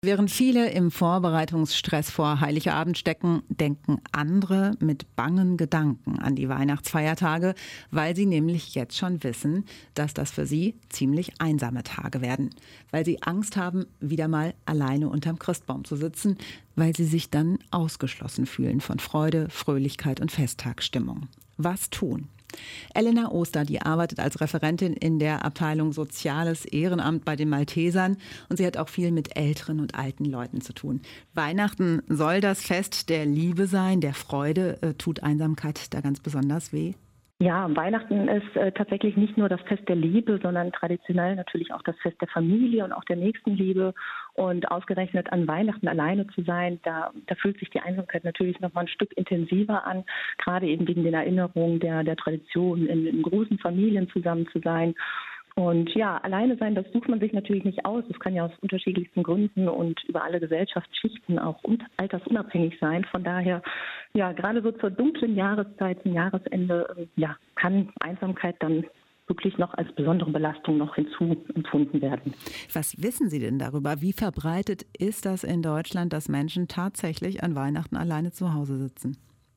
Während viele im Vorbereitungsstress vor Heiligabend stecken, denken andere mit bangen Gedanken an die Weihnachtsfeiertage, weil sie nämlich jetzt schon wissen, dass das für sie ziemlich einsame Tage werden. Weil sie Angst haben, wieder mal alleine unterm Christbaum zu sitzen, weil sie sich dann ausgeschlossen fühlen von Freude, Fröhlichkeit und Festtagsstimmung. Was tun? Elena Oster, die arbeitet als Referentin in der Abteilung Soziales Ehrenamt bei den Maltesern und sie hat auch viel mit älteren und alten Leuten zu tun. Weihnachten soll das Fest der Liebe sein, der Freude. Tut Einsamkeit da ganz besonders weh? Ja, Weihnachten ist tatsächlich nicht nur das Fest der Liebe, sondern traditionell natürlich auch das Fest der Familie und auch der Nächstenliebe. Und ausgerechnet an Weihnachten alleine zu sein, da fühlt sich die Einsamkeit natürlich noch mal ein Stück intensiver an, gerade eben wegen den Erinnerungen der Tradition, in großen Familien zusammen zu sein. Und ja, alleine sein, das sucht man sich natürlich nicht aus. Das kann ja aus unterschiedlichsten Gründen und über alle Gesellschaftsschichten auch altersunabhängig sein. Von daher, ja, gerade so zur dunklen Jahreszeit, zum Jahresende, ja, kann Einsamkeit dann wirklich noch als besondere Belastung noch hinzuempfunden werden. Was wissen Sie denn darüber? Wie verbreitet ist das in Deutschland, dass Menschen tatsächlich an Weihnachten alleine zu Hause sitzen?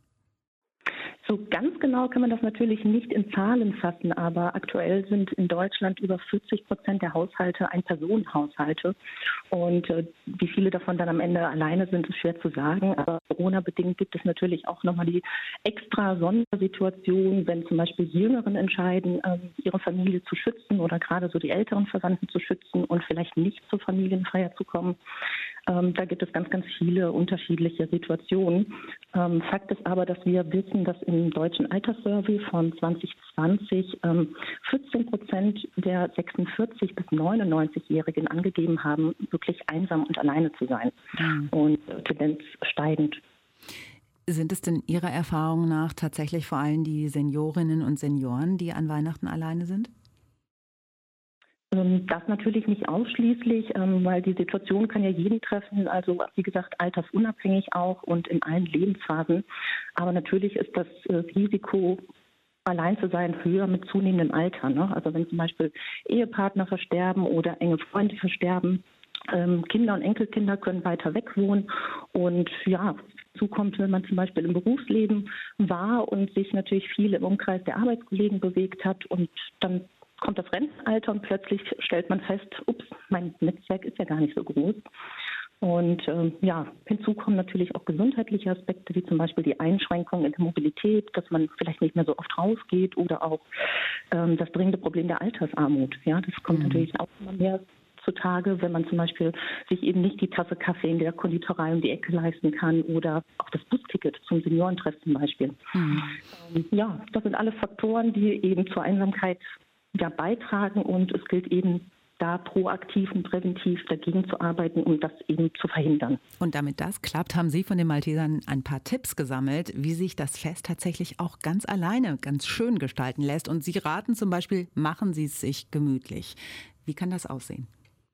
So ganz genau kann man das natürlich nicht in Zahlen fassen, aber aktuell sind in Deutschland über 40% der Haushalte Ein-Personen-Haushalte. Und wie viele davon dann am Ende alleine sind, ist schwer zu sagen. Aber Corona-bedingt gibt es natürlich auch nochmal die extra Sondersituation, wenn zum Beispiel Jüngeren entscheiden, ihre Familie zu schützen oder gerade so die älteren Verwandten zu schützen und vielleicht nicht zur Familienfeier zu kommen. Da gibt es ganz, ganz viele unterschiedliche Situationen. Fakt ist aber, dass wir wissen, dass im deutschen Alterssurvey von 2020 14% der 46- bis 99-Jährigen angegeben haben, wirklich einsam und alleine zu sein. Und Tendenz steigend. Sind es denn Ihrer Erfahrung nach tatsächlich vor allem die Seniorinnen und Senioren, die an Weihnachten alleine sind? Das natürlich nicht ausschließlich, weil die Situation kann ja jeden treffen, also wie gesagt altersunabhängig auch und in allen Lebensphasen. Aber natürlich ist das Risiko, allein zu sein, höher mit zunehmendem Alter. Ne? Also wenn zum Beispiel Ehepartner versterben oder enge Freunde versterben, Kinder und Enkelkinder können weiter weg wohnen und ja, dazu kommt, wenn man zum Beispiel im Berufsleben war und sich natürlich viel im Umkreis der Arbeitskollegen bewegt hat und dann kommt das Rentenalter und plötzlich stellt man fest, ups, mein Netzwerk ist ja gar nicht so groß. Und ja, hinzu kommen natürlich auch gesundheitliche Aspekte, wie zum Beispiel die Einschränkung in der Mobilität, dass man vielleicht nicht mehr so oft rausgeht oder auch das dringende Problem der Altersarmut. Ja, das kommt natürlich auch immer mehr zutage, wenn man zum Beispiel sich eben nicht die Tasse Kaffee in der Konditorei um die Ecke leisten kann oder auch das Busticket zum Seniorentreff zum Beispiel. Ja, das sind alles Faktoren, die eben zur Einsamkeit beitragen und es gilt eben da proaktiv und präventiv dagegen zu arbeiten, um das eben zu verhindern. Und damit das klappt, haben Sie von den Maltesern ein paar Tipps gesammelt, wie sich das Fest tatsächlich auch ganz alleine, ganz schön gestalten lässt. Und Sie raten zum Beispiel, machen Sie es sich gemütlich. Wie kann das aussehen?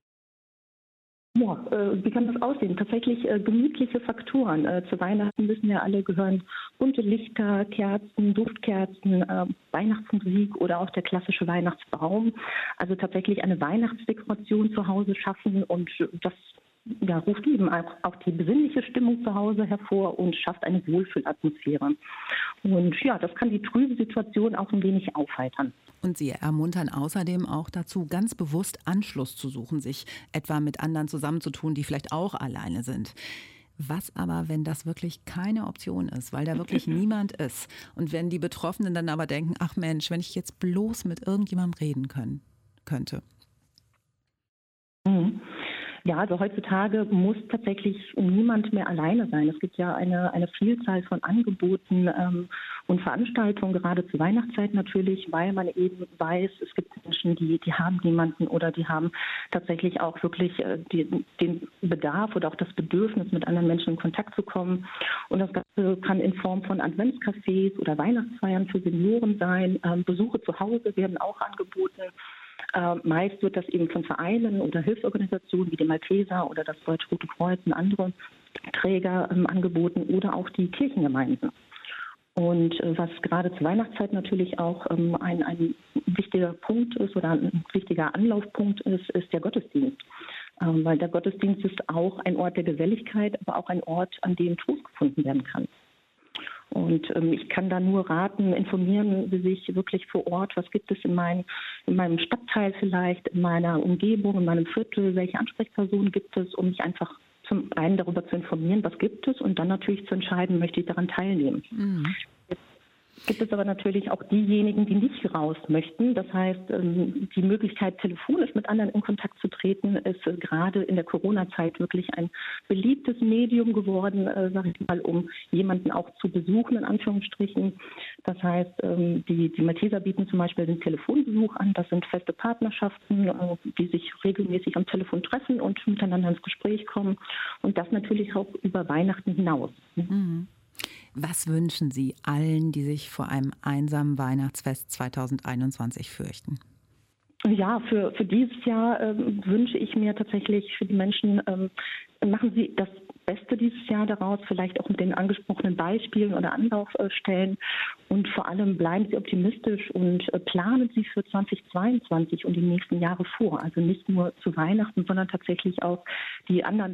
Ja, wie kann das aussehen? Tatsächlich gemütliche Faktoren. Zu Weihnachten wissen ja alle, gehören bunte Lichter, Kerzen, Duftkerzen, Weihnachtsmusik oder auch der klassische Weihnachtsbaum. Also tatsächlich eine Weihnachtsdekoration zu Hause schaffen und das ruft eben auch die besinnliche Stimmung zu Hause hervor und schafft eine Wohlfühlatmosphäre. Und ja, das kann die trübe Situation auch ein wenig aufheitern. Und Sie ermuntern außerdem auch dazu, ganz bewusst Anschluss zu suchen, sich etwa mit anderen zusammenzutun, die vielleicht auch alleine sind. Was aber, wenn das wirklich keine Option ist, weil da wirklich niemand ist und wenn die Betroffenen dann aber denken, ach Mensch, wenn ich jetzt bloß mit irgendjemandem reden könnte? Ja, also heutzutage muss tatsächlich niemand mehr alleine sein. Es gibt ja eine Vielzahl von Angeboten und Veranstaltungen, gerade zur Weihnachtszeit natürlich, weil man eben weiß, es gibt Menschen, die haben niemanden oder die haben tatsächlich auch wirklich den Bedarf oder auch das Bedürfnis, mit anderen Menschen in Kontakt zu kommen. Und das Ganze kann in Form von Adventscafés oder Weihnachtsfeiern für Senioren sein. Besuche zu Hause werden auch angeboten. Meist wird das eben von Vereinen oder Hilfsorganisationen wie die Malteser oder das Deutsche Rote Kreuz und andere Träger angeboten oder auch die Kirchengemeinden. Und was gerade zur Weihnachtszeit natürlich auch ein wichtiger Punkt ist oder ein wichtiger Anlaufpunkt ist, ist der Gottesdienst. Weil der Gottesdienst ist auch ein Ort der Geselligkeit, aber auch ein Ort, an dem Trost gefunden werden kann. Und ich kann da nur raten, informieren Sie sich wirklich vor Ort, was gibt es in meinem Stadtteil vielleicht, in meiner Umgebung, in meinem Viertel, welche Ansprechpersonen gibt es, um mich einfach zum einen darüber zu informieren, was gibt es und dann natürlich zu entscheiden, möchte ich daran teilnehmen. Mhm. Gibt es aber natürlich auch diejenigen, die nicht raus möchten. Das heißt, die Möglichkeit, telefonisch mit anderen in Kontakt zu treten, ist gerade in der Corona-Zeit wirklich ein beliebtes Medium geworden, sage ich mal, um jemanden auch zu besuchen, in Anführungsstrichen. Das heißt, die Malteser bieten zum Beispiel den Telefonbesuch an. Das sind feste Partnerschaften, die sich regelmäßig am Telefon treffen und miteinander ins Gespräch kommen. Und das natürlich auch über Weihnachten hinaus. Mhm. Was wünschen Sie allen, die sich vor einem einsamen Weihnachtsfest 2021 fürchten? Ja, für dieses Jahr wünsche ich mir tatsächlich für die Menschen, machen Sie das Beste dieses Jahr daraus, vielleicht auch mit den angesprochenen Beispielen oder Anlaufstellen. Und vor allem bleiben Sie optimistisch und planen Sie für 2022 und die nächsten Jahre vor. Also nicht nur zu Weihnachten, sondern tatsächlich auch die anderen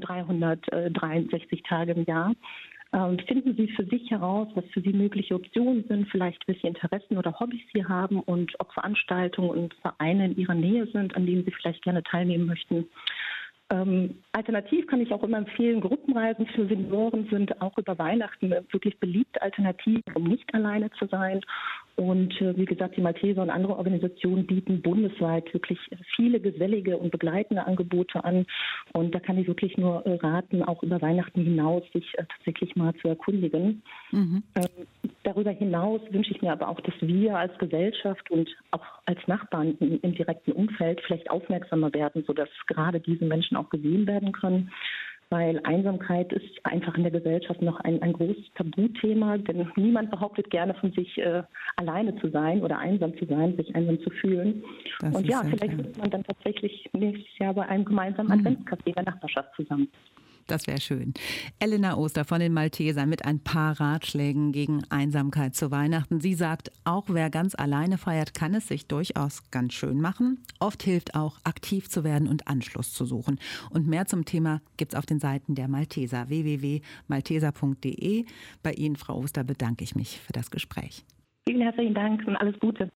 363 Tage im Jahr. Finden Sie für sich heraus, was für Sie mögliche Optionen sind, vielleicht welche Interessen oder Hobbys Sie haben und ob Veranstaltungen und Vereine in Ihrer Nähe sind, an denen Sie vielleicht gerne teilnehmen möchten. Alternativ kann ich auch immer empfehlen, Gruppenreisen für Senioren sind auch über Weihnachten wirklich beliebte Alternativen, um nicht alleine zu sein. Und wie gesagt, die Malteser und andere Organisationen bieten bundesweit wirklich viele gesellige und begleitende Angebote an. Und da kann ich wirklich nur raten, auch über Weihnachten hinaus sich tatsächlich mal zu erkundigen. Mhm. Darüber hinaus wünsche ich mir aber auch, dass wir als Gesellschaft und auch als Nachbarn im direkten Umfeld vielleicht aufmerksamer werden, sodass gerade diese Menschen auch gesehen werden können. Weil Einsamkeit ist einfach in der Gesellschaft noch ein großes Tabuthema, denn niemand behauptet gerne von sich, alleine zu sein oder einsam zu sein, sich einsam zu fühlen. Das und ja, vielleicht ist man dann tatsächlich nächstes Jahr bei einem gemeinsamen Adventscafé in der Nachbarschaft zusammen. Das wäre schön. Elena Oster von den Maltesern mit ein paar Ratschlägen gegen Einsamkeit zu Weihnachten. Sie sagt, auch wer ganz alleine feiert, kann es sich durchaus ganz schön machen. Oft hilft auch, aktiv zu werden und Anschluss zu suchen. Und mehr zum Thema gibt's auf den Seiten der Malteser, www.malteser.de. Bei Ihnen, Frau Oster, bedanke ich mich für das Gespräch. Vielen herzlichen Dank und alles Gute.